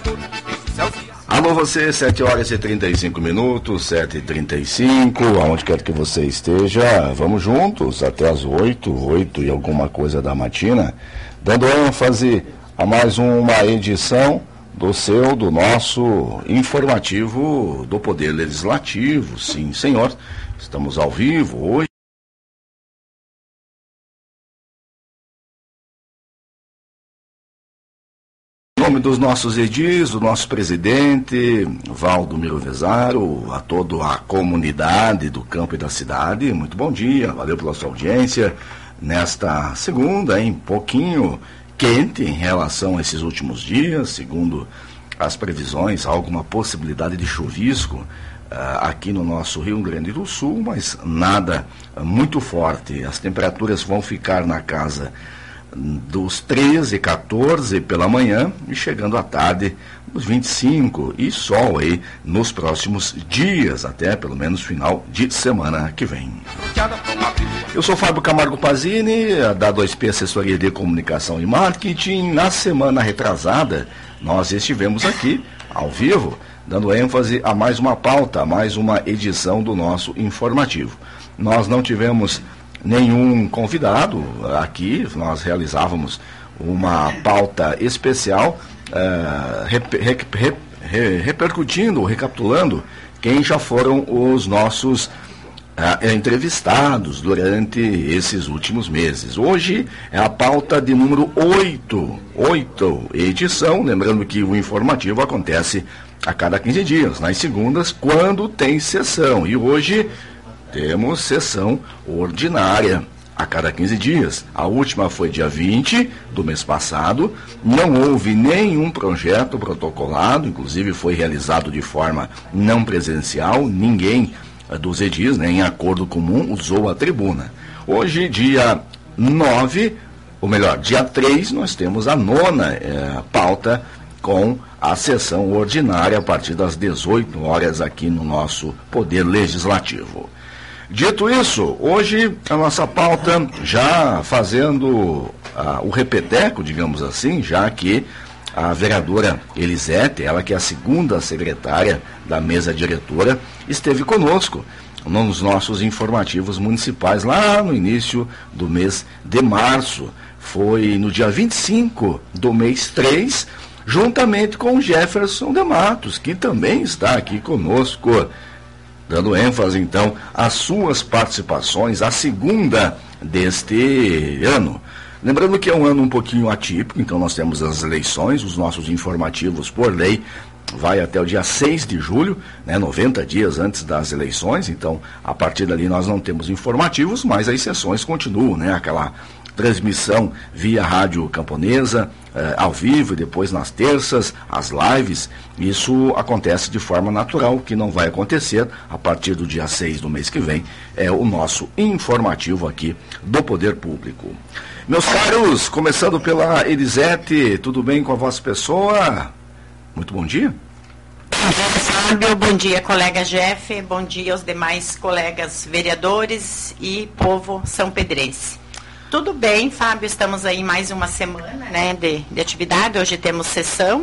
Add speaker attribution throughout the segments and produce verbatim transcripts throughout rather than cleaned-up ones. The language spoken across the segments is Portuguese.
Speaker 1: Alô você, sete horas e trinta e cinco minutos, sete e trinta e cinco, aonde quer que você esteja, vamos juntos até as oito, oito e alguma coisa da matina, dando ênfase a mais uma edição do seu, do nosso informativo do Poder Legislativo. Sim, senhor, estamos ao vivo hoje. Em nome dos nossos edis, do nosso presidente, Valdomiro Vezaro, a toda a comunidade do campo e da cidade, muito bom dia, valeu pela sua audiência. Nesta segunda, hein, pouquinho quente em relação a esses últimos dias, segundo as previsões, há alguma possibilidade de chuvisco uh, aqui no nosso Rio Grande do Sul, mas nada uh, muito forte. As temperaturas vão ficar na casa dos treze, quatorze pela manhã e chegando à tarde nos vinte e cinco, e sol aí nos próximos dias, até pelo menos final de semana que vem. Eu sou Fábio Camargo Pazini, da dois P Assessoria de Comunicação e Marketing. Na semana retrasada, nós estivemos aqui, ao vivo, dando ênfase a mais uma pauta, a mais uma edição do nosso informativo. Nós não tivemos nenhum convidado aqui, nós realizávamos uma pauta especial, uh, rep, rep, rep, re, repercutindo, recapitulando quem já foram os nossos uh, entrevistados durante esses últimos meses. Hoje é a pauta de número oito, oito edição, lembrando que o informativo acontece a cada quinze dias, nas segundas, quando tem sessão, e hoje temos sessão ordinária a cada quinze dias. A última foi dia vinte do mês passado. Não houve nenhum projeto protocolado, inclusive foi realizado de forma não presencial. Ninguém dos edis, né, em acordo comum, usou a tribuna. Hoje, dia nove, ou melhor, dia três, nós temos a nona é, pauta com a sessão ordinária a partir das dezoito horas aqui no nosso Poder Legislativo. Dito isso, hoje a nossa pauta já fazendo uh, o repeteco, digamos assim, já que a vereadora Elisete, ela que é a segunda secretária da mesa diretora, esteve conosco nos nossos informativos municipais lá no início do mês de março. Foi no dia vinte e cinco do mês três, juntamente com o Jefferson de Matos, que também está aqui conosco, dando ênfase, então, às suas participações, a segunda deste ano. Lembrando que é um ano um pouquinho atípico, então nós temos as eleições, os nossos informativos, por lei, vai até o dia seis de julho, né, noventa dias antes das eleições, então, a partir dali nós não temos informativos, mas as sessões continuam, né, aquela transmissão via rádio camponesa, eh, ao vivo, e depois nas terças, as lives. Isso acontece de forma natural. O que não vai acontecer a partir do dia seis do mês que vem é o nosso informativo aqui do Poder Público. Meus caros, começando pela Elisete, tudo bem com a vossa pessoa? Muito bom dia.
Speaker 2: Bom dia, Fábio, bom dia, colega Jeff, bom dia aos demais colegas vereadores e povo são pedrense. Tudo bem, Fábio, estamos aí mais uma semana, né, de, de atividade. Hoje temos sessão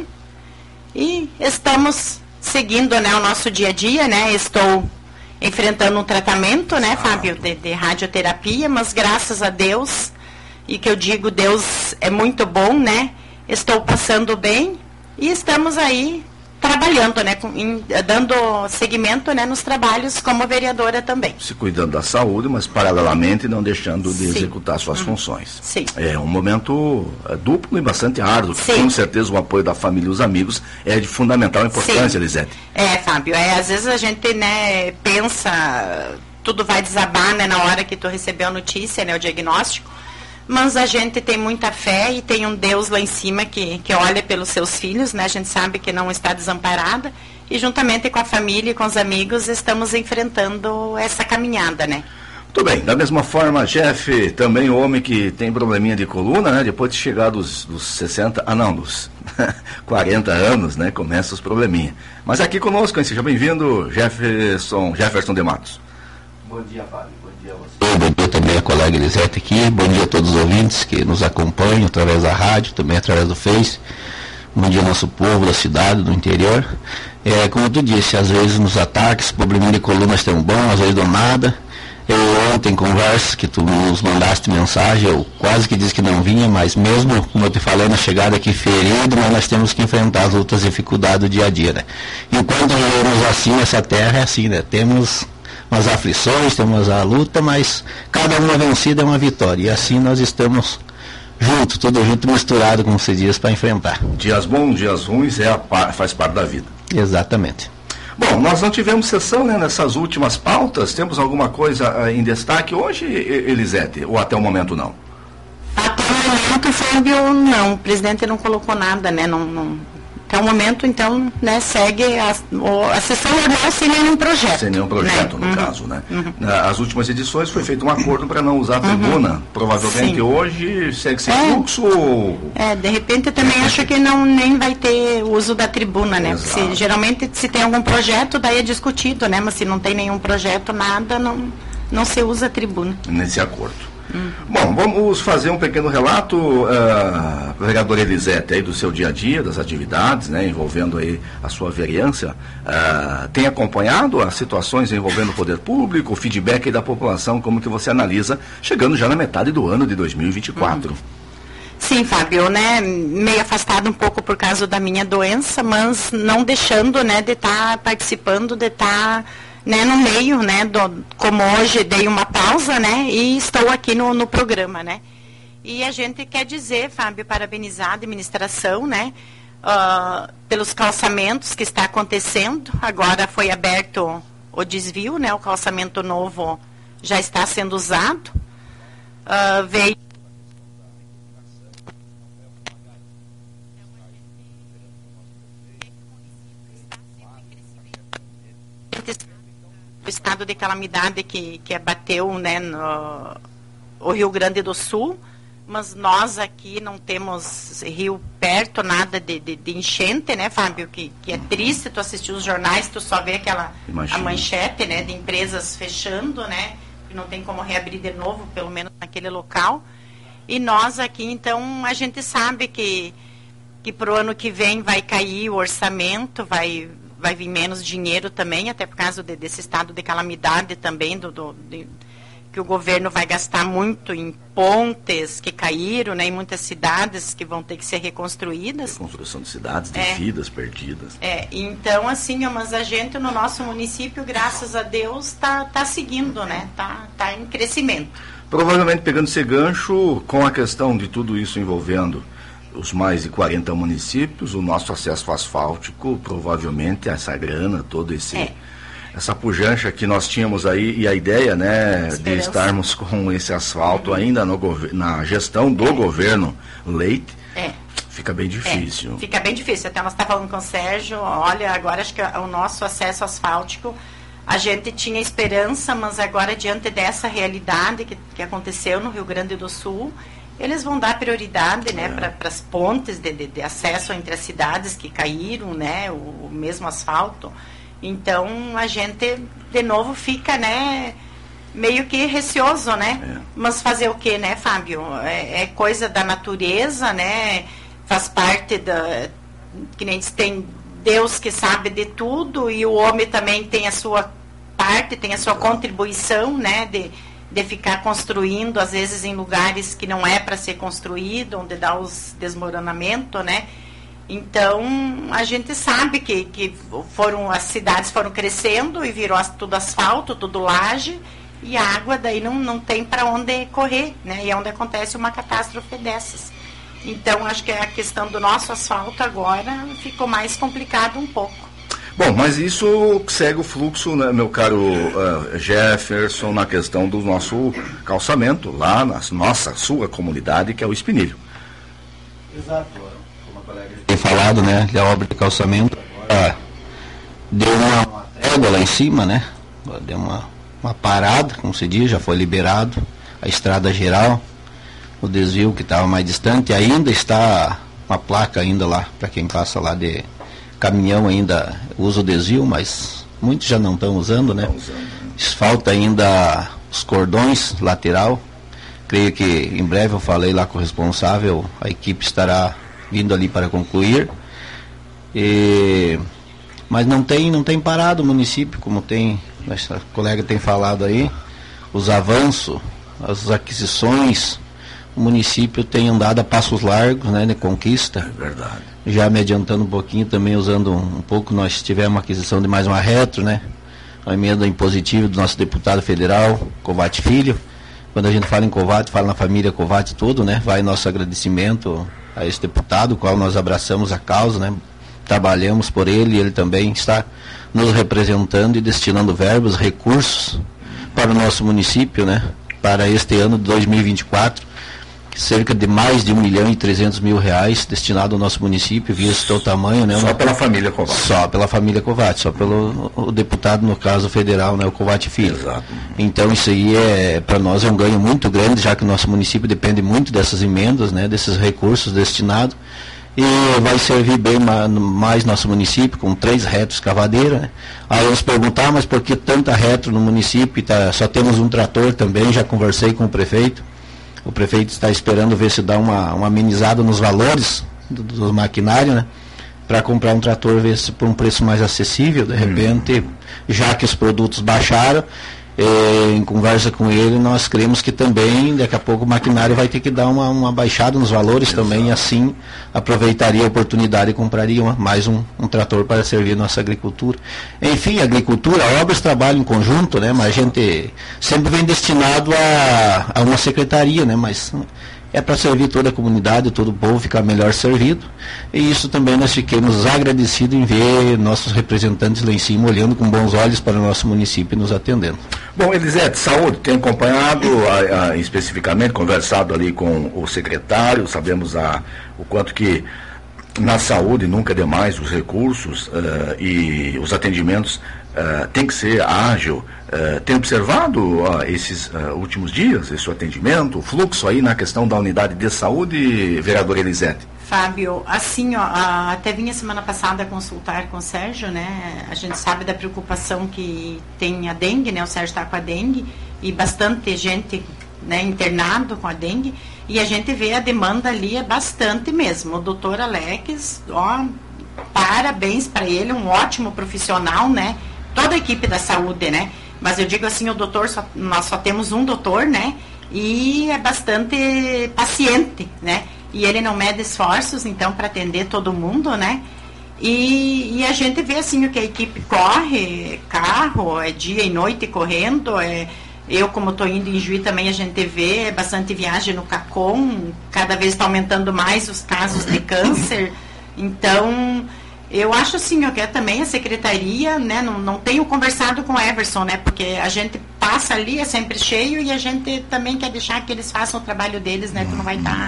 Speaker 2: e estamos seguindo, né, o nosso dia a dia, né. Estou enfrentando um tratamento, né, Fábio, de, de radioterapia, mas graças a Deus, e que eu digo, Deus é muito bom, né, estou passando bem e estamos aí trabalhando, né, com, em, dando seguimento, né, nos trabalhos como vereadora também.
Speaker 1: Se cuidando da saúde, mas paralelamente não deixando de Sim. executar suas hum. funções.
Speaker 2: Sim.
Speaker 1: É um momento é, duplo e bastante árduo.
Speaker 2: Sim.
Speaker 1: Com certeza o apoio da família e dos amigos é de fundamental importância, Sim. Elisete.
Speaker 2: É, Fábio, é, às vezes a gente, né, pensa, tudo vai desabar, né, na hora que tu recebeu a notícia, né, o diagnóstico, mas a gente tem muita fé e tem um Deus lá em cima que, que olha pelos seus filhos, né? A gente sabe que não está desamparada e juntamente com a família e com os amigos estamos enfrentando essa caminhada, né?
Speaker 1: Muito bem, da mesma forma, Jeff, também o homem que tem probleminha de coluna, né? Depois de chegar dos, dos sessenta, ah não, dos quarenta anos, né? Começa os probleminha. Mas aqui conosco, hein? Seja bem-vindo, Jefferson, Jefferson de Matos.
Speaker 3: Bom dia, Fábio. Bom dia a você. Bom dia também a colega Elisete aqui. Bom dia a todos os ouvintes que nos acompanham através da rádio, também através do Face. bom dia ao nosso povo da cidade, do interior. É, como tu disse, às vezes nos ataques, probleminha de colunas tem um bom, às vezes do nada. Eu ontem, em conversa, que tu nos mandaste mensagem, eu quase que disse que não vinha, mas mesmo, como eu te falei, na chegada aqui ferido, mas nós temos que enfrentar as outras dificuldades do dia a dia, né? Enquanto vivemos assim nessa terra, é assim, né? Temos umas aflições, temos a luta, mas cada uma vencida é uma vitória. E assim nós estamos juntos, tudo junto, misturado, como se diz, para enfrentar.
Speaker 1: Dias bons, dias ruins, é a, faz parte da vida.
Speaker 3: Exatamente.
Speaker 1: Bom, nós não tivemos sessão, né, nessas últimas pautas. Temos alguma coisa uh, em destaque hoje, Elisete? Ou até o momento não?
Speaker 2: Até o momento, Fábio, não. O presidente não colocou nada, né? Não, não... Até o momento, então, né, segue a, a sessão normal sem nenhum projeto.
Speaker 1: Sem nenhum projeto, né? no uhum. caso, né? Uhum. Nas últimas edições foi feito um acordo para não usar a tribuna. Uhum. Provavelmente Sim. hoje segue sem é. fluxo.
Speaker 2: É, de repente eu também é. acho que não nem vai ter uso da tribuna, né? Se, geralmente se tem algum projeto, daí é discutido, né? Mas se não tem nenhum projeto, nada, não, não se usa a tribuna.
Speaker 1: Nesse acordo. Hum. Bom, vamos fazer um pequeno relato, uh, vereadora Elisete, aí do seu dia a dia, das atividades, né, envolvendo aí a sua vereança. Uh, tem acompanhado as situações envolvendo o poder público, o feedback aí da população, como que você analisa, chegando já na metade do ano de dois mil e vinte e quatro? Hum.
Speaker 2: Sim, Fábio, né, meio afastado um pouco por causa da minha doença, mas não deixando, né, de estar tá participando, de estar... Tá Né, no meio, né, do, como hoje dei uma pausa, né, e estou aqui no, no programa, né. E a gente quer dizer, Fábio, parabenizar a administração, né, uh, pelos calçamentos que está acontecendo. Agora foi aberto o desvio, né, o calçamento novo já está sendo usado. Uh, veio o estado de calamidade que, que abateu, né, no o Rio Grande do Sul, mas nós aqui não temos rio perto, nada de, de, de enchente, né, Fábio, que, que é triste, tu assistir os jornais, tu só vê aquela a manchete, né, de empresas fechando, né, que não tem como reabrir de novo, pelo menos naquele local, e nós aqui, então, a gente sabe que, que para o ano que vem vai cair o orçamento, vai... vai vir menos dinheiro também, até por causa de, desse estado de calamidade também, do, do, de, que o governo vai gastar muito em pontes que caíram, né, em muitas cidades que vão ter que ser reconstruídas.
Speaker 1: Reconstrução de cidades, de é, vidas perdidas.
Speaker 2: É, então, assim, mas a gente no nosso município, graças a Deus, está tá seguindo, né, tá, tá em crescimento.
Speaker 1: Provavelmente pegando esse gancho com a questão de tudo isso envolvendo os mais de quarenta municípios, o nosso acesso asfáltico, provavelmente essa grana, todo esse é. essa pujança que nós tínhamos aí, e a ideia, né, Esperança. de estarmos com esse asfalto uhum. ainda no na gestão do é. governo Leite, é. fica bem difícil.
Speaker 2: É. Fica bem difícil, até nós estávamos falando com o Sérgio, olha, agora acho que o nosso acesso asfáltico, a gente tinha esperança, mas agora diante dessa realidade que, que aconteceu no Rio Grande do Sul, eles vão dar prioridade, né, é. para as pontes de, de, de acesso entre as cidades que caíram, né, o, o mesmo asfalto. Então, a gente, de novo, fica, né, meio que receoso, né? É. Mas fazer o quê, né, Fábio? É, é coisa da natureza, né? Faz parte da... Que nem diz, tem Deus que sabe de tudo e o homem também tem a sua parte, tem a sua contribuição, né, de... de ficar construindo, às vezes em lugares que não é para ser construído, onde dá os desmoronamentos, né? Então, a gente sabe que, que foram, as cidades foram crescendo e virou tudo asfalto, tudo laje, e a água daí não, não tem para onde correr, né? E é onde acontece uma catástrofe dessas. Então, acho que a questão do nosso asfalto agora ficou mais complicado um pouco.
Speaker 1: Bom, mas isso segue o fluxo, né, meu caro uh, Jefferson, na questão do nosso calçamento, lá na nossa, sua comunidade, que é o Espinilho.
Speaker 3: Exato. Como a colega tem falado, né, a obra de calçamento agora deu uma trégua lá em cima, né, deu uma, uma parada, como se diz, já foi liberado a estrada geral, o desvio que estava mais distante, ainda está uma placa ainda lá, para quem passa lá de... caminhão ainda usa o desvio, mas muitos já não estão usando, né? Falta ainda os cordões lateral. Creio que em breve eu falei lá com o responsável, a equipe estará vindo ali para concluir. E, mas não tem, não tem parado o município, como tem, nossa colega tem falado aí, os avanços, as aquisições, o município tem andado a passos largos, né, de conquista.
Speaker 1: É verdade.
Speaker 3: Já me adiantando um pouquinho, também usando um, um pouco, nós tivemos uma aquisição de mais uma retro, né, uma emenda impositiva do nosso deputado federal, Covatti Filho. Quando a gente fala em Covatti, fala na família Covatti todo, né, vai nosso agradecimento a esse deputado, o qual nós abraçamos a causa, né, trabalhamos por ele, e ele também está nos representando e destinando verbos, recursos para o nosso município, né, para este ano de dois mil e vinte e quatro, cerca de mais de um milhão e trezentos mil reais destinado ao nosso município, visto o tamanho, né?
Speaker 1: Só pela família Covatti.
Speaker 3: Só pela família Covatti, só pelo o deputado, no caso federal, né, o Covatti Filho.
Speaker 1: Exato.
Speaker 3: Então isso aí é, para nós é um ganho muito grande, já que o nosso município depende muito dessas emendas, né, desses recursos destinados, e vai servir bem ma, mais nosso município, com três retros cavadeira, né? Aí vamos perguntar, mas por que tanta retro no município? Tá, só temos um trator também, já conversei com o prefeito. O prefeito está esperando ver se dá uma, uma amenizada nos valores do, do maquinário, né? Para comprar um trator, ver se por um preço mais acessível, de repente, hum. já que os produtos baixaram, eh, em conversa com ele, nós cremos que também, daqui a pouco, o maquinário vai ter que dar uma, uma baixada nos valores. Exato. Também, e assim aproveitaria a oportunidade e compraria uma, mais um, um trator para servir a nossa agricultura. Enfim, agricultura, obras, trabalho em conjunto, né? Mas a gente sempre vem destinado a, a uma secretaria, né? Mas é para servir toda a comunidade, todo o povo ficar melhor servido, e isso também nós fiquemos agradecidos em ver nossos representantes lá em cima olhando com bons olhos para o nosso município e nos atendendo.
Speaker 1: Bom, Elisete, saúde, tem acompanhado a, a, especificamente, conversado ali com o secretário, sabemos a, o quanto que na saúde nunca é demais os recursos uh, e os atendimentos uh, tem que ser ágil. Uh, tem observado uh, esses uh, últimos dias, esse atendimento, o fluxo aí na questão da unidade de saúde, vereador Elisete?
Speaker 2: Fábio, assim, ó, até vim a semana passada consultar com o Sérgio, né? A gente sabe da preocupação que tem a dengue, né? O Sérgio está com a dengue e bastante gente, né, internado com a dengue, e a gente vê a demanda ali é bastante mesmo. O doutor Alex, ó, parabéns para ele, um ótimo profissional, né? Toda a equipe da saúde, né? Mas eu digo assim, o doutor, só, nós só temos um doutor, né? E é bastante paciente, né? E ele não mede esforços, então, para atender todo mundo, né? E, e a gente vê, assim, o que a equipe corre, carro, é dia e noite correndo, é... Eu, como estou indo em Juí, também a gente vê bastante viagem no CACOM, cada vez está aumentando mais os casos de câncer. Então, eu acho assim, eu quero também a secretaria, né, não, não tenho conversado com o Everson, né, porque a gente passa ali, é sempre cheio, e a gente também quer deixar que eles façam o trabalho deles, né, que não vai estar...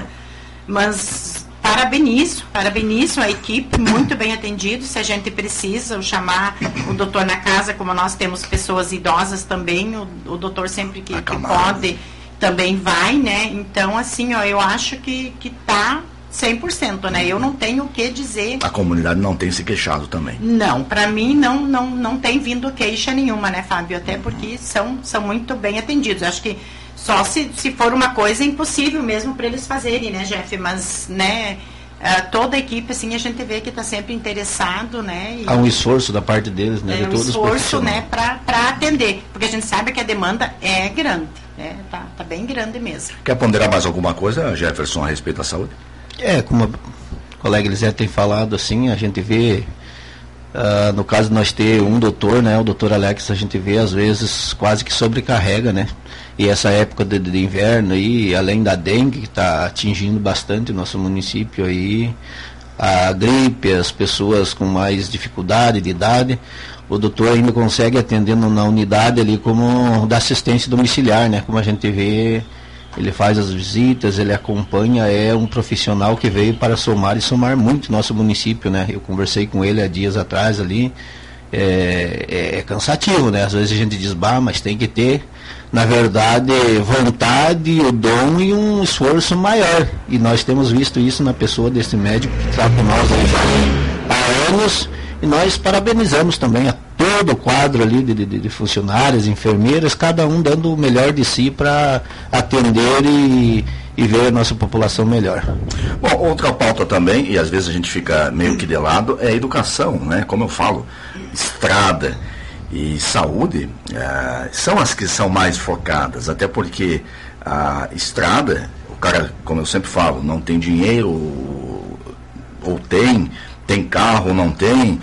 Speaker 2: Mas... Parabenizo, parabenizo a equipe, muito bem atendido. Se a gente precisa chamar o doutor na casa, como nós temos pessoas idosas também, o, o doutor sempre que, que pode também vai, né? Então, assim, ó, eu acho que que tá cem por cento, né? Eu não tenho o que dizer.
Speaker 1: A comunidade não tem se queixado também.
Speaker 2: Não, para mim não, não, não tem vindo queixa nenhuma, né, Fábio? Até porque são, são muito bem atendidos. Acho que só se, se for uma coisa impossível mesmo para eles fazerem, né, Jeff? Mas, né, uh, toda a equipe, assim, a gente vê que está sempre interessado, né? E
Speaker 3: há um esforço da parte deles, né?
Speaker 2: É
Speaker 3: de
Speaker 2: um
Speaker 3: todos
Speaker 2: esforço, né, para atender. Porque a gente sabe que a demanda é grande, né? Tá, tá bem grande mesmo.
Speaker 1: Quer ponderar mais alguma coisa, Jefferson, a respeito da saúde?
Speaker 3: É, como a colega Elisete tem falado, assim, a gente vê... Uh, no caso de nós ter um doutor, né, o doutor Alex, a gente vê às vezes quase que sobrecarrega, né, e essa época de, de inverno aí, além da dengue que está atingindo bastante o nosso município aí, a gripe, as pessoas com mais dificuldade de idade, o doutor ainda consegue atendendo na unidade ali como da assistência domiciliar, né, como a gente vê, ele faz as visitas, ele acompanha, é um profissional que veio para somar e somar muito nosso município, né? Eu conversei com ele há dias atrás ali, é, é, é cansativo, né? Às vezes a gente diz, bah, mas tem que ter, na verdade, vontade, o dom e um esforço maior. E nós temos visto isso na pessoa desse médico que está com nós aí já há anos, e nós parabenizamos também a todo o quadro ali de, de, de funcionários, enfermeiras, cada um dando o melhor de si para atender e, e ver a nossa população melhor.
Speaker 1: Bom, outra pauta também, e às vezes a gente fica meio que de lado, é a educação, né? Como eu falo, estrada e saúde eh, são as que são mais focadas, até porque a estrada, o cara, como eu sempre falo, não tem dinheiro ou, ou tem, tem carro ou não tem,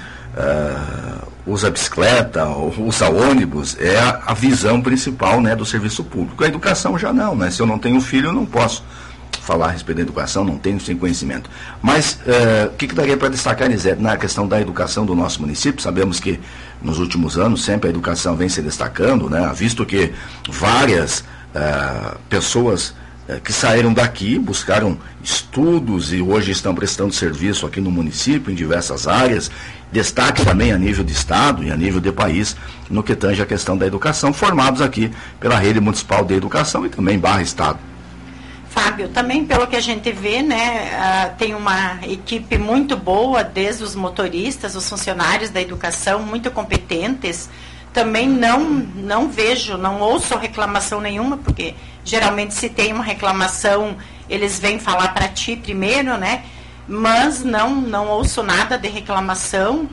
Speaker 1: eh, usa bicicleta, usa ônibus, é a, a visão principal, né, do serviço público. A educação já não, né? Se eu não tenho filho, eu não posso falar a respeito da educação, não tenho sem conhecimento. Mas uh, o que, que daria para destacar, Nizete, na questão da educação do nosso município? Sabemos que nos últimos anos sempre a educação vem se destacando, né? Visto que várias uh, pessoas uh, que saíram daqui, buscaram estudos e hoje estão prestando serviço aqui no município, em diversas áreas. Destaque também a nível de estado e a nível de país, no que tange a questão da educação, formados aqui pela Rede Municipal de Educação e também barra Estado.
Speaker 2: Fábio, também pelo que a gente vê, né, uh, tem uma equipe muito boa, desde os motoristas, os funcionários da educação, muito competentes. Também não, não vejo, não ouço reclamação nenhuma, porque geralmente se tem uma reclamação, eles vêm falar para ti primeiro, né? Mas não, não ouço nada de reclamação,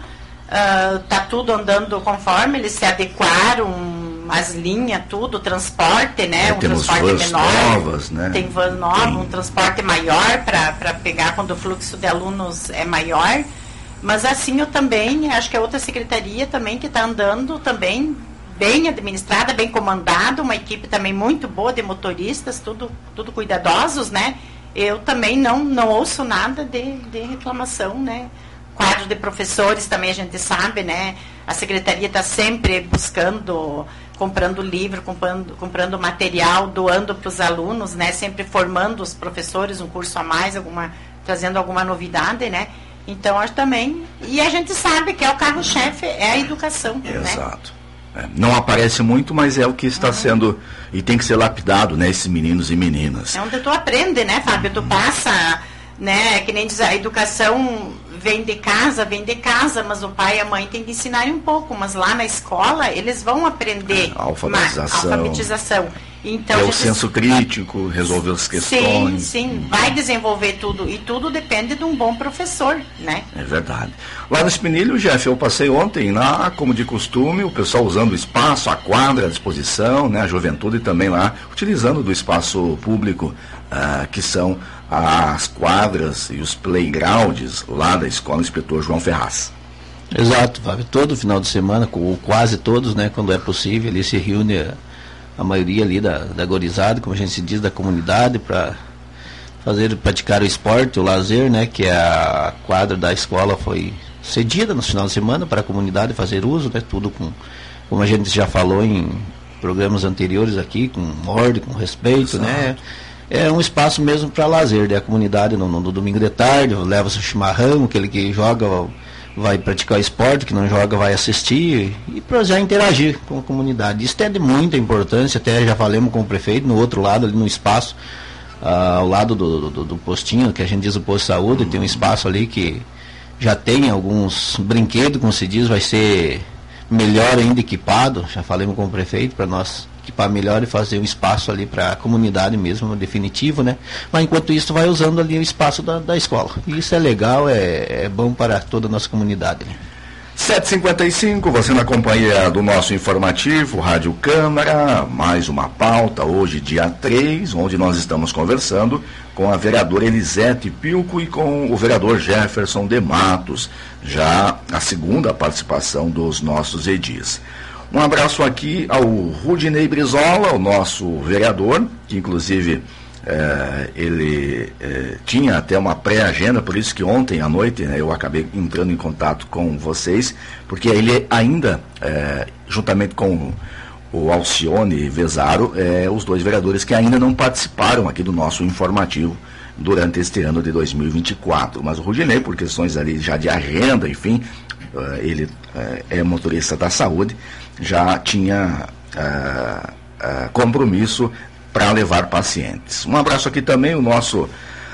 Speaker 2: está uh, tudo andando conforme, eles se adequaram, as linhas, tudo, transporte, né?
Speaker 1: É,
Speaker 2: um
Speaker 1: temos
Speaker 2: transporte
Speaker 1: vans
Speaker 2: menor,
Speaker 1: novas, né?
Speaker 2: Tem van nova, tem um transporte maior para pegar quando o fluxo de alunos é maior, mas assim eu também, acho que é outra secretaria também que está andando também bem administrada, bem comandada, uma equipe também muito boa de motoristas, tudo, tudo cuidadosos, né? Eu também não, não ouço nada de, de reclamação, né? Quadro de professores também a gente sabe, né? A secretaria está sempre buscando, comprando livro, comprando, comprando material, doando para os alunos, né? Sempre formando os professores, um curso a mais, alguma, trazendo alguma novidade, né? Então, acho também... E a gente sabe que é o carro-chefe, é a educação,
Speaker 1: Exato.
Speaker 2: Né?
Speaker 1: É, não aparece muito, mas é o que está uhum. sendo, e tem que ser lapidado, né, esses meninos e meninas.
Speaker 2: É onde tu aprende, né, Fábio? Tu passa, né, que nem diz, a educação vem de casa, vem de casa, mas o pai e a mãe tem que ensinar um pouco, mas lá na escola eles vão aprender
Speaker 1: a alfabetização.
Speaker 2: alfabetização. Então,
Speaker 1: é o
Speaker 2: gente...
Speaker 1: senso crítico, resolver as questões.
Speaker 2: Sim, sim, vai desenvolver tudo, e tudo depende de um bom professor, né?
Speaker 1: É verdade. Lá no Espinilho, Jeff, eu passei ontem lá, como de costume, o pessoal usando o espaço, a quadra à disposição, né, a juventude também lá, utilizando do espaço público, uh, que são as quadras e os playgrounds lá da Escola Inspetor João Ferraz.
Speaker 3: Exato, Fábio, todo final de semana, ou quase todos, né, quando é possível, ali se reúne a, a maioria ali da, da gorizada, como a gente se diz, da comunidade, para fazer, praticar o esporte, o lazer, né, que a quadra da escola foi cedida no final de semana para a comunidade fazer uso, né, tudo com, como a gente já falou em programas anteriores aqui, com ordem, com respeito, Exato. né, é um espaço mesmo para lazer, né, a comunidade no, no domingo de tarde, leva seu chimarrão, aquele que joga vai praticar esporte, que não joga vai assistir, e para já interagir com a comunidade. Isso é de muita importância, até já falamos com o prefeito, no outro lado, ali no espaço, uh, ao lado do, do, do postinho, que a gente diz o posto de saúde, tem um espaço ali que já tem alguns brinquedos, como se diz, vai ser melhor ainda equipado, já falamos com o prefeito, para nós equipar melhor e fazer um espaço ali para a comunidade mesmo, definitivo, né? Mas enquanto isso, vai usando ali o espaço da, da escola. E isso é legal, é, é bom para toda a nossa comunidade, né?
Speaker 1: sete e cinquenta e cinco, você na companhia do nosso informativo, Rádio Câmara, mais uma pauta, hoje dia três, onde nós estamos conversando com a vereadora Elisete Pilco e com o vereador Jefferson de Matos, já a segunda participação dos nossos edis. Um abraço aqui ao Rudinei Brizola, o nosso vereador, que inclusive eh, ele eh, tinha até uma pré-agenda, por isso que ontem à noite, né, eu acabei entrando em contato com vocês, porque ele ainda, eh, juntamente com o Alcione Vezaro, eh, os dois vereadores que ainda não participaram aqui do nosso informativo durante este ano de dois mil e vinte e quatro. Mas o Rudinei, por questões ali já de agenda, enfim, eh, ele eh, é motorista da saúde, já tinha uh, uh, compromisso para levar pacientes. Um abraço aqui também, o nosso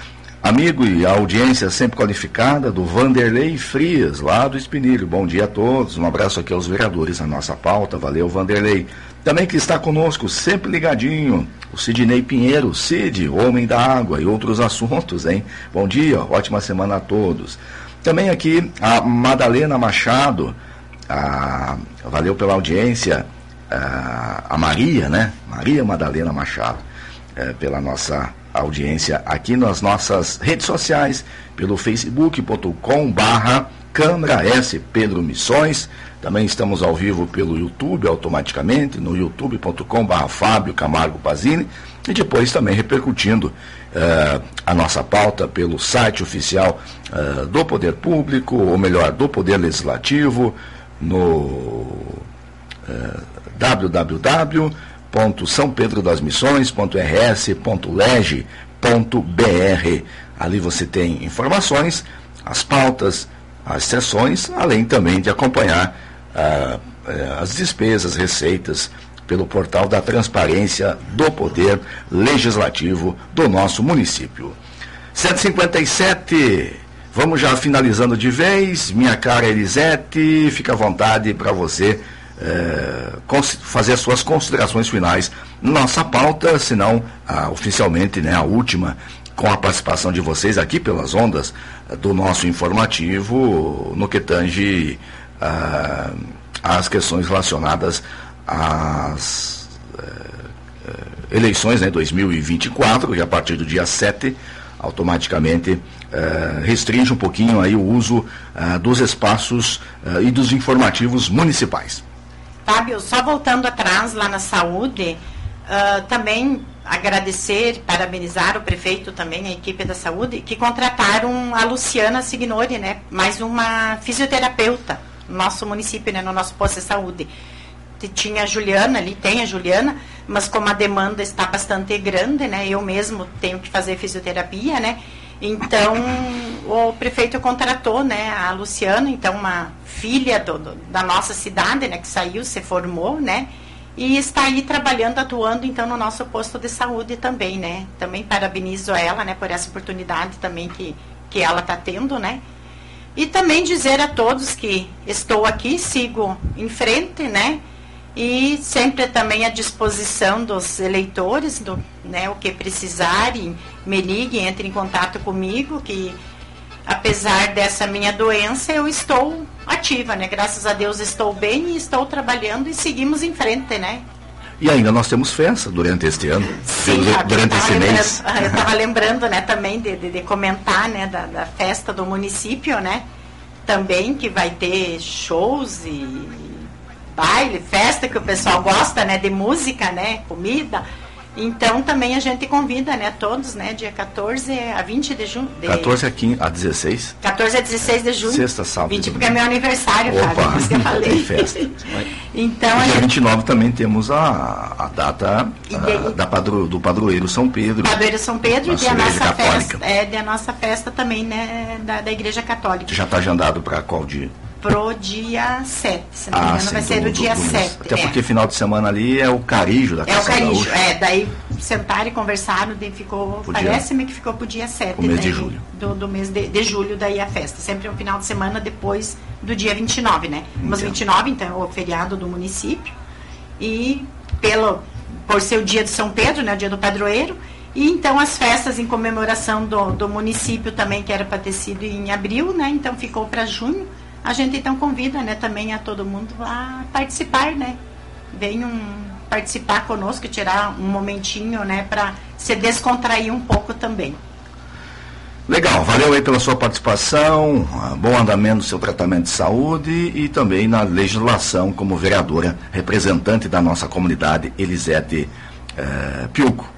Speaker 1: amigo e a audiência sempre qualificada do Vanderlei Frias, lá do Espinilho. Bom dia a todos, um abraço aqui aos vereadores na nossa pauta, valeu Vanderlei. Também que está conosco, sempre ligadinho, o Sidney Pinheiro, Cid, homem da água e outros assuntos, hein? Bom dia, ótima semana a todos. Também aqui a Madalena Machado, a, valeu pela audiência, a, a Maria, né? Maria Madalena Machado, é, pela nossa audiência aqui nas nossas redes sociais, pelo facebook ponto com barra Câmara S Pedro Missões. Também estamos ao vivo pelo YouTube automaticamente, no youtube ponto com barra Fábio Camargo Pazini, e depois também repercutindo uh, a nossa pauta pelo site oficial uh, do Poder Público, ou melhor, do Poder Legislativo, no uh, w w w ponto são pedro das missões ponto r s ponto leg ponto b r. Ali você tem informações, as pautas, as sessões, além também de acompanhar ah, as despesas, receitas, pelo portal da transparência do Poder Legislativo do nosso município. sete e cinquenta e sete, vamos já finalizando de vez. Minha cara Elisete, fica à vontade para você eh, fazer as suas considerações finais. Nossa pauta, se não ah, oficialmente, né, a última, com a participação de vocês aqui pelas ondas do nosso informativo, no que tange ah, as questões relacionadas às eh, eleições, né, dois mil e vinte e quatro, e a partir do dia sete, automaticamente eh, restringe um pouquinho aí o uso ah, dos espaços ah, e dos informativos municipais.
Speaker 2: Fábio, só voltando atrás lá na saúde, uh, também agradecer, parabenizar o prefeito também, a equipe da saúde, que contrataram a Luciana Signori, né, mais uma fisioterapeuta no nosso município, né, no nosso posto de saúde. Tinha a Juliana ali, tem a Juliana, mas como a demanda está bastante grande, né, eu mesmo tenho que fazer fisioterapia, né, então o prefeito contratou, né, a Luciana, então uma filha do, do, da nossa cidade, né, que saiu, se formou, né, e está aí trabalhando, atuando, então, no nosso posto de saúde também, né? Também parabenizo ela, né, por essa oportunidade também que, que ela está tendo, né? E também dizer a todos que estou aqui, sigo em frente, né? E sempre também à disposição dos eleitores, do, né, o que precisarem, me liguem, entrem em contato comigo, que apesar dessa minha doença, eu estou ativa, né? Graças a Deus estou bem e estou trabalhando e seguimos em frente, né?
Speaker 1: E ainda nós temos festa durante este ano,
Speaker 2: Sim,
Speaker 1: durante esse mês.
Speaker 2: Eu estava lembrando, né, também de, de, de comentar, né, da, da festa do município, né? Também que vai ter shows e baile, festa que o pessoal gosta, né, de música, né, comida. Então também a gente convida, né, todos, né, dia quatorze a vinte de junho. De...
Speaker 1: quatorze a quinze, a dezesseis.
Speaker 2: quatorze a dezesseis de junho.
Speaker 1: Sexta, sábado.
Speaker 2: vinte porque é meu aniversário, Fábio, por isso que eu falei.
Speaker 1: Tem festa.
Speaker 2: Então,
Speaker 1: dia
Speaker 2: gente...
Speaker 1: vinte e nove também temos a, a data a, da padro, do padroeiro São Pedro.
Speaker 2: Padroeiro São Pedro
Speaker 1: nossa
Speaker 2: e a nossa
Speaker 1: católica.
Speaker 2: festa. É, da nossa festa também, né, da, da Igreja Católica.
Speaker 1: Já está agendado para qual dia?
Speaker 2: Pro dia sete, se não me
Speaker 1: ah,
Speaker 2: engano,
Speaker 1: sim,
Speaker 2: vai ser
Speaker 1: do,
Speaker 2: o dia
Speaker 1: do, do,
Speaker 2: sete.
Speaker 1: Até
Speaker 2: é.
Speaker 1: porque final de semana ali é o carijo da
Speaker 2: É o carijo,
Speaker 1: gaúcha.
Speaker 2: é, daí sentaram e conversaram, daí ficou, parece-me que ficou pro dia sete.
Speaker 1: O mês
Speaker 2: daí,
Speaker 1: de julho.
Speaker 2: Do, do mês de, de julho, daí a festa. Sempre um final de semana depois do dia vinte e nove, né? Mas vinte e nove, então, é o feriado do município. E pelo, por ser o dia de São Pedro, né, o dia do padroeiro, e então as festas em comemoração do, do município também, que era para ter sido em abril, né? Então ficou para junho. A gente então convida, né, também a todo mundo a participar, né? Venham participar conosco, tirar um momentinho, né, para se descontrair um pouco também.
Speaker 1: Legal, valeu aí pela sua participação, bom andamento do seu tratamento de saúde e também na legislação como vereadora, representante da nossa comunidade, Elisete eh, Piuco.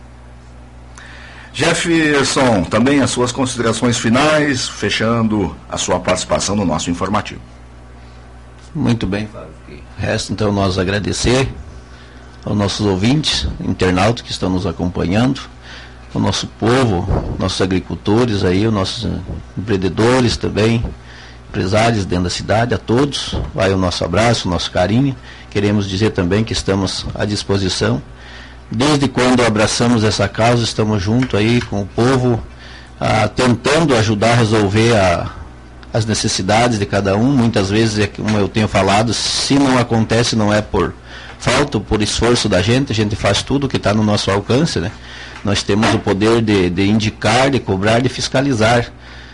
Speaker 1: Jefferson, também as suas considerações finais, fechando a sua participação no nosso informativo.
Speaker 3: Muito bem, Fábio. Resta então nós agradecer aos nossos ouvintes, internautas que estão nos acompanhando, ao nosso povo, nossos agricultores aí, os nossos empreendedores também, empresários dentro da cidade, a todos, vai o nosso abraço, o nosso carinho. Queremos dizer também que estamos à disposição. Desde quando abraçamos essa causa, estamos junto aí com o povo, ah, tentando ajudar a resolver a, as necessidades de cada um. Muitas vezes, como eu tenho falado, se não acontece, não é por falta, por esforço da gente, a gente faz tudo que está no nosso alcance, né? Nós temos o poder de, de indicar, de cobrar, de fiscalizar,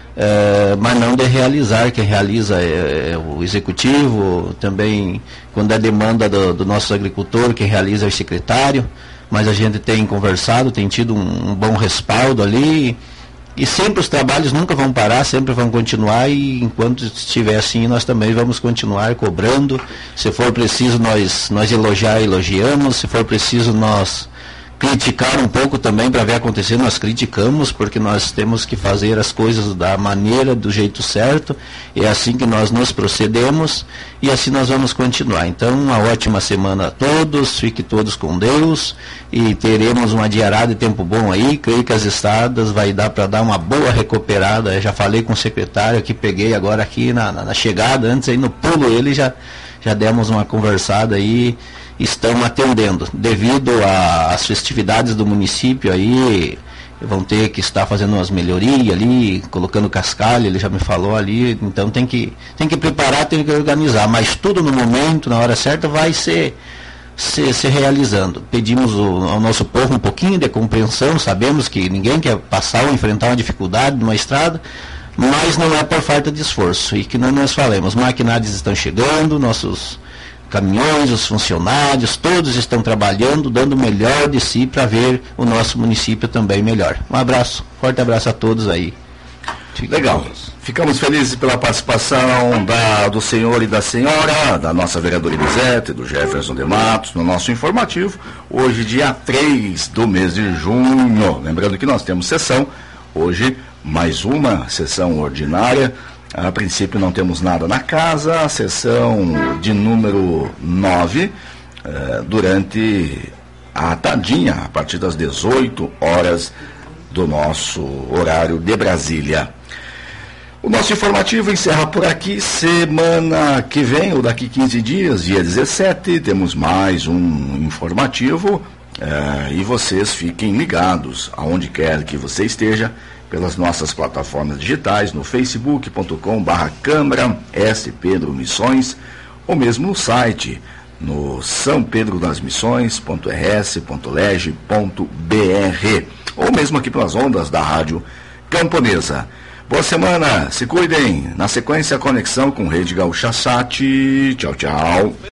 Speaker 3: é, mas não de realizar. Quem realiza é, é o executivo, também quando é demanda do, do nosso agricultor, quem realiza é o secretário, mas a gente tem conversado, tem tido um, um bom respaldo ali. E sempre os trabalhos nunca vão parar, sempre vão continuar, e enquanto estiver assim, nós também vamos continuar cobrando. Se for preciso nós, nós elogiar, elogiamos. Se for preciso nós criticar um pouco também para ver acontecer, nós criticamos, porque nós temos que fazer as coisas da maneira, do jeito certo. É assim que nós nos procedemos e assim nós vamos continuar. Então, uma ótima semana a todos, fiquem todos com Deus e teremos uma diarada de tempo bom aí. Creio que as estradas vai dar para dar uma boa recuperada. Eu já falei com o secretário que peguei agora aqui na, na, na chegada, antes aí no pulo ele já, já demos uma conversada aí. Estão atendendo, devido às festividades do município aí, vão ter que estar fazendo umas melhorias ali, colocando cascalho, ele já me falou ali, então tem que, tem que preparar, tem que organizar, mas tudo no momento, na hora certa, vai ser, ser, ser realizando. Pedimos o, ao nosso povo um pouquinho de compreensão, sabemos que ninguém quer passar ou enfrentar uma dificuldade numa estrada, mas não é por falta de esforço, e que não nós falamos, maquinários estão chegando, nossos caminhões, os funcionários, todos estão trabalhando, dando o melhor de si para ver o nosso município também melhor. Um abraço, forte abraço a todos aí.
Speaker 1: Fiquem Legal. Todos. Ficamos felizes pela participação da, do senhor e da senhora, da nossa vereadora Elisete, do Jefferson de Matos, no nosso informativo, hoje dia três do mês de junho. Lembrando que nós temos sessão, hoje mais uma sessão ordinária. A princípio não temos nada na casa, a sessão de número nove, eh, durante a tardinha, a partir das dezoito horas do nosso horário de Brasília. O nosso informativo encerra por aqui. Semana que vem, ou daqui quinze dias, dia dezessete, temos mais um informativo, eh, e vocês fiquem ligados aonde quer que você esteja, pelas nossas plataformas digitais, no facebook ponto com barra Câmara S Pedro Missões, ou mesmo no site, no são pedro das missões ponto r s ponto leg ponto b r, ou mesmo aqui pelas ondas da Rádio Camponesa. Boa semana, se cuidem. Na sequência, a conexão com Rede Gaúcha Sat. Tchau, tchau.